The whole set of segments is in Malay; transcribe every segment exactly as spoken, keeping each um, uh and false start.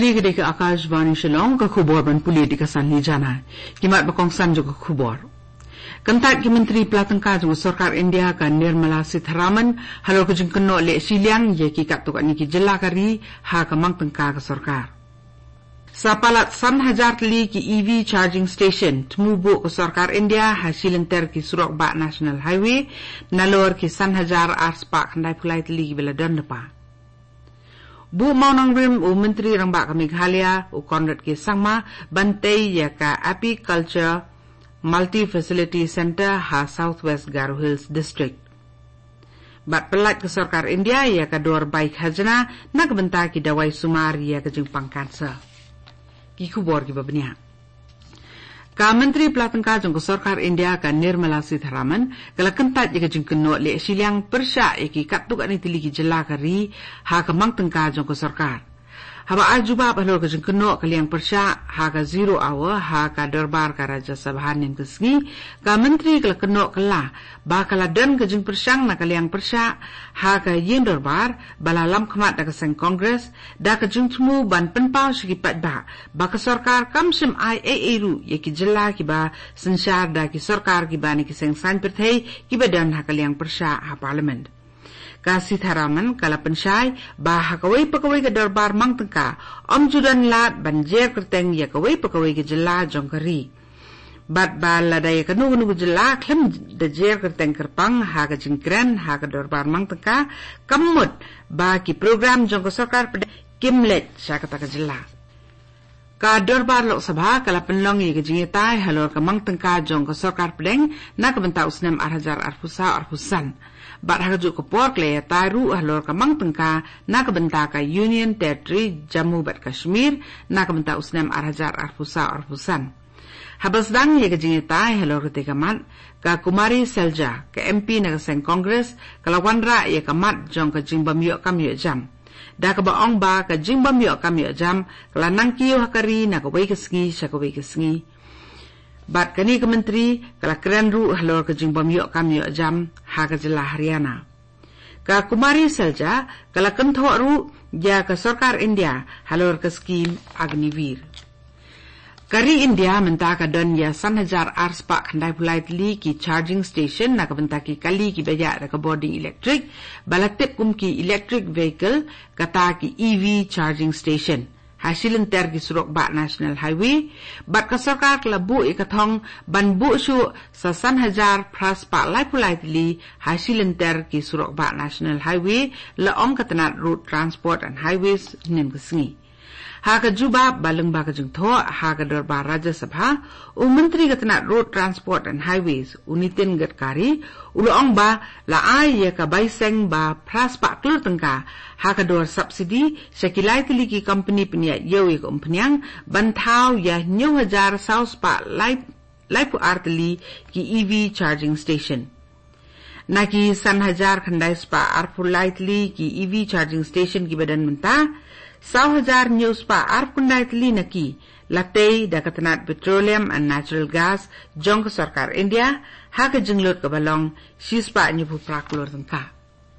Kani gede ke Akashvani Shillong ka khubor ban politika san li jana kimat bakong san jo ka khubor Kantat ki Menteri Pelatangka jong Sarkar India ka Nirmala Sitharaman halo ka jing keno le siliang ye ki kat tuk ani ki jela kari ha ka mang tangka ka sarkar. Sa palat san hajar li ki E V charging station tumubu ka Sarkar India ha silinter ki Surok Ba National Highway nalor ki san hajar ars pa kandai pulai li ki bela don pa. Bu maunang rim u Menteri rang ba ka Meghalaya u Conrad ki Sangma bantai ya ka Apiculture Multi-Facility Center ha Southwest Garo Hills District. Bat pelat ke Sarkar India ia ka dor baik hajana nak benta ki dawai sumar ia ka jengpang kanser. Ki kubor ki babnya. Ka Menteri Pelatangka jong ke Sarkar India ka Nirmala Sitharaman kala kentat ia ka jengkeno le siliang persya ia ki katuk ani tili ki jela kari ha ka mang tengka jong ke sarkar. Haba ajuba balor ka jengkeno kaliang persya ha ka zero hour ha ka darbar ka Raja Sabha nin kesngi ka Menteri kala keno kala ba kala dan ka jeng persyang na kaliang persya ha ka yin darbar bala lam khamat da ka seng Congress da ka jeng temu ban penpau sigi pat ba ba ka sarkar kam sim ai a a ru ye ki jela ki ba sanshar da ki sarkar ki ba ni ki seng san perthai ki ba dan ha kaliang persya ha parliament. Ka Sitharaman kala pensyai bah kawai pakawai ke darbar mang tengka om judan lat banjer kerteng ya kawai pakawai ke jela jong kari bat bal ladai ka nu nu jela klem de jer kerteng kerpang ha ka jingkran ha ka darbar mang tengka kamut ba ki program jong ka sarkar kimlet sya kata ka jela ka darbar lok sabha kala penlong ye ke jingitai halor ka mang tengka jong ka sarkar pedeng na ka benta usnem arhajar arfusa arfusan Bat hakajuk ke pork le taru halor ka mang tengka na kabenta ka Union Territory Jammu bat Kashmir na kabenta usnem arhajar arfusa arfusan. Habas dang ye ka jingitai halor ka tekamat ka Kumari Selja ka M P na ka seng Congress kalawan ra ye ka mat jong ka jingbam yo kam yo jam. Da ka baong ba ka jingbam yo kam yo jam kala nang kiyo hakari na ka wai ka sngi sya ka wai ka sngi. Bat kani ke Menteri kala keren ru halor ke jingbam yo kam yo jam ha ka jela Haryana. Ka Kumari Selja kala kentho ru ja ke Sarkar India halor ke skim Agnivir. Kari India menta ka don ya san hajar ars pa khandai pulai li ki charging station na ka benta ki kali ki beja da ka boarding electric balatip kum ki electric vehicle kata ki E V charging station. Hasilin ter ki Surok Ba National Highway bat ka sarkar labu ikathong ban bu shu sa san hajar pras pa lai pulai li hasilin ter ki Surok Ba National Highway la ong katanat Road Transport and Highways nim kesngi ha ka juba baleng ba ka jengtho ha ka darbar Raja Sabha u Menteri katanat Road Transport and Highways Unitin Gadkari ulo ong ba la ai ye ka baiseng ba pras pa klur tengka ha ka dor subsidi sekilai tili ki company penia yewi ko umpnyang bantau ya nyu hajar saus pa lai lai pu artli ki E V charging station naki san hajar khandai spa arpu lightly ki E V charging station ki badan menta saw hajar nyu spa arpu lightly naki latei da katanat petroleum and natural gas jong sarkar India ha ka jinglot ka balong sispa nyu pu praklor tengka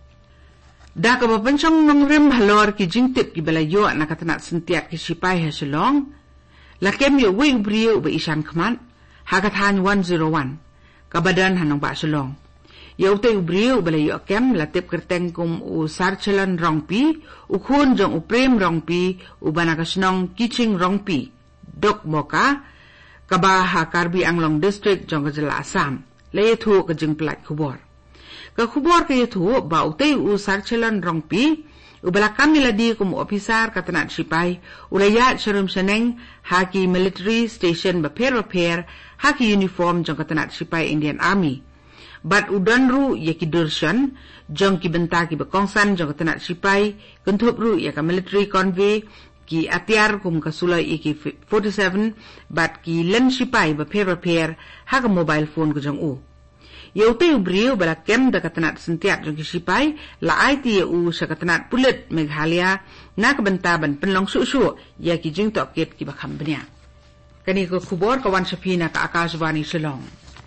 da ka bapanchong nongrim halor ki jingtip ki balayo na katanat sentiat ki sipai ha Shillong lakem yo wi brio ba isan kman ha ka than one oh one ka badan hanong ba Shillong yo te brio balayo kem latip kerteng kum u sarchalan rongpi u khun jong u prem rongpi u banakasnong kiching rongpi dok moka ka ba ha Karbi Anglong district jong ka jela Assam le thu ka jing plat khubor ka khubor ka yuthu ba utay u sarchalan rongpi u balakam niladi kum officer katanat sipai ulayat sharum saneng haki military station baper baper haki uniform jong katanat sipai Indian Army bat udanru yaki durshan jong ki benta ki bakongsan jong katanat sipai kuntup ru yaka military convoy ki atiar kum kasulay iki forty-seven bat ki len sipai baper baper haka mobile phone ko jong u Yaute ubriu bala kem da katanat sentiat jong kisipai la I T U sa katanat pulit Meghalaya na kabantaban penlong susu ya ki jing tokit ki bakam benya. Kani ko kubor kawan sapina ka Akashvani Shillong.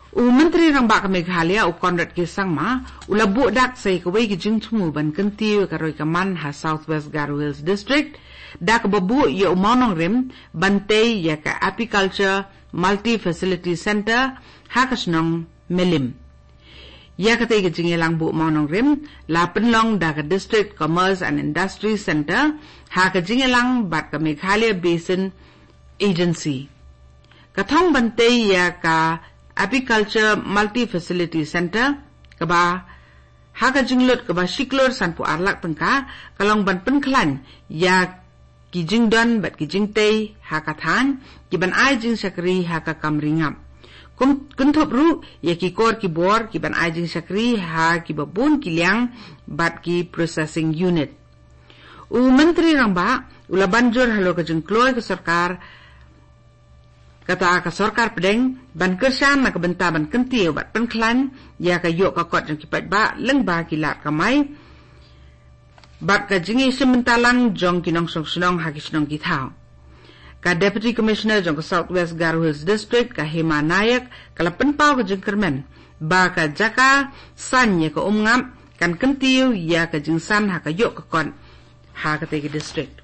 U Menteri Rang Bak Meghalaya u Conrad K. Sangma ula budak say kawai ki jingtumu ban kentiu ka roi kaman ha Southwest Garo Hills District da ka babu ya umonong rim bantay ya ka Apiculture Multi Facility Center ha kasnong Melim. Ya ka tay ka jingilang bu umonong rim la penlong da ka District Commerce and Industry Center ha ka jingilang bat ka Meghalaya Basin Agency. Katong bantay ya ka Apiculture Multi Facility Center kaba haka jinglot kaba shiklor san pu arlak tengka kalong ban penklan ya ki jingdon bat ki jingtei haka than ki ban ai jing sakri haka kamringam kum kunthop ru ya ki kor ki bor ki ban ai jing sakri ha ki babun ki liang bat ki processing unit. U Menteri Rangba ula banjur halo ka jengkloy ke sarkar kata ka sarkar pedeng ban kersan na kabenta ban kentiu bat penklan ya ka yok ka kot jeng kipat ba leng ba kilat kamai bat ka jingi sementalang jong kinong song sunong ha kisnong kitao ka Deputy Commissioner jong ka Southwest Garo Hills District ka Hema Nayak kala penpau ka jeng kermen ba ka jaka san ya ka umngap kan kentiu ya ka jeng san ha ka yok ka kot ha ka tegi district.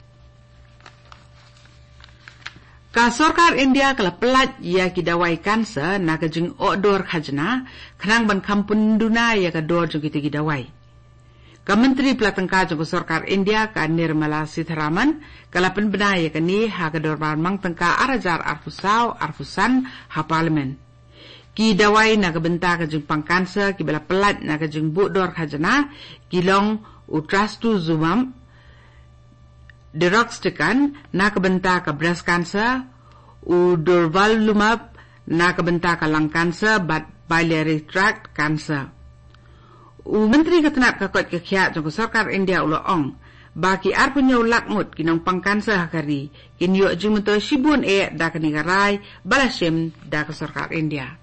Ka sarkar India kala pelat ya ki dawai kanser na ka jing odor khajna khanang ban kampun duna ya ka dor jong ki dawai. Ka Menteri Pelatangka jong sarkar India ka Nirmala Sitharaman kala penbena ya ka ni ha ka dor ban mang tangka arajar arfusau arfusan ha parlimen. Ki dawai na ka benta ka jing pang kanser ki bala pelat na ka jing bu dor khajna ki long utrastu zumam Deroxtican na kabenta ka breast cancer u durvalumab na kabenta ka lung cancer bat biliary tract cancer. U Menteri Ketenat ka kot kekhia jong sarkar India ulo ong baki arpunyo lakmut kinong pang cancer hakari kinyo jingmuto shibun e da kanigarai balasem da ka sarkar India.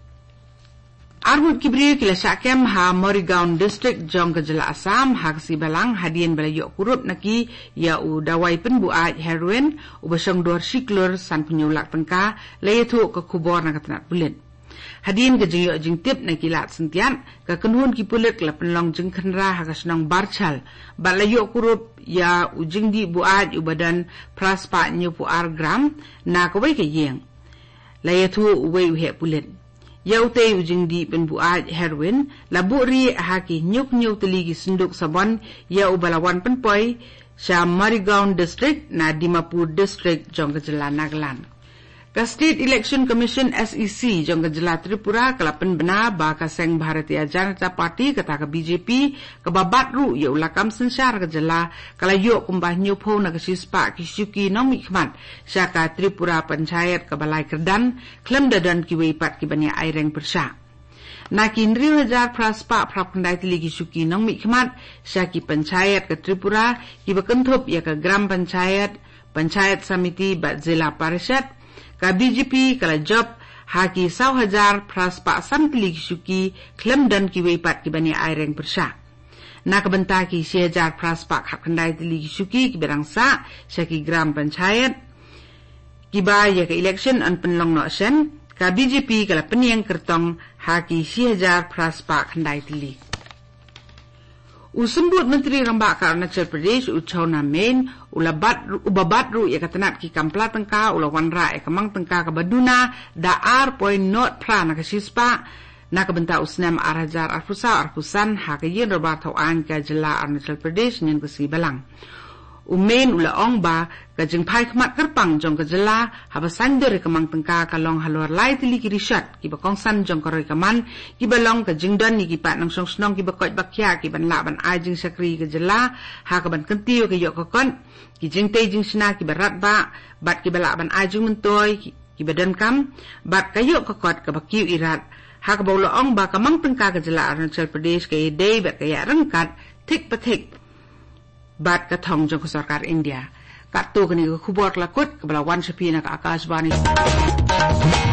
Armut kibri kila syakem ha Morrigaon District jong ke jela Assam ha kesibalang hadian balayok kurup naki ya u dawai penbuat heroin u basong dor shiklur san penyulak tengka layatu ke kubor na ketenat bulit. Hadian ke jeng yok jeng tip naki lat sentian ke kenhun ki pulit kela penlong jeng kenra ha kesenong barchal balayok kurup ya u jeng di buat u badan praspa nyu puar gram na kawai ke yeng. Layatu u wei u hek pulit. Ya utay ujing di penbuat heroin labu ri haki nyuk nyuk teligi senduk sabon ya ubalawan penpoy sa Morrigaon District na Dimapur District jong kejela Nagaland. Ka State Election Commission S E C jong kejela Tripura kalapan bena ba ka Seng Bharatiya Janata Party kata ka B J P ka babat ru ya ulakam sensyar kejela kala yok kumbah nyupho na kasispa kisuki nong mikmat sa ka Tripura Panchayat ka Balai Kerdan klem dadan kiwei pat ki banya aireng persya. Nakin riu hajar praspa prap kendai tiligi suki nong mikmat sa ki Panchayat ka Tripura ki bakentup ya ka Gram Panchayat Panchayat Samiti bat Zila Parishad ka B J P kala job haki saw hajar praspa san tiligi suki klem dan kiwei pat ki banya aireng persya. Na kabenta ki si hajar praspa hak kendai tiligi suki ki berangsa sa ki Gram Panchayat ki ba ya ka election an penlong no sen ka B J P kala peniang kertong haki si hajar praspa kendai tiligi. Usembut Menteri Rambak ka Arunachal Pradesh uchona main ulabat ubabat ru ya katanat ki kampla tengka ulawan ra e kamang tengka ka baduna da ar point not pra na kasispa na kabenta usnam arajar arfusa arfusan ha ka yen roba thawan ka jela Arunachal Pradesh nyen kusi balang. Umain ula ong ba ka jeng pai khmat kerpang jong ka jela habasan dore kamang tengka ka long halor lai tili ki rishat ki ba kongsan jong ka roi kaman ki ba long ka jeng don ni ki pat nang song snong ki ba koi bakya ki ban la ban ai jeng sakri ka jela ha ka ban kentiu ka yok ka kon ki jeng tei jeng sina ki ba rat ba bat ki ba la ban ai jeng mentoy ki ba dan kam bat ka yok ka kot ka ba kiu irat ha ka ba ula ong ba kamang tengka ka jela Arunachal Pradesh ka dei bat ka ya rengkat tik patik bat ka thong jong sarkar India kat tu kani khubor lakut kebala wan sapi nak Akashvani.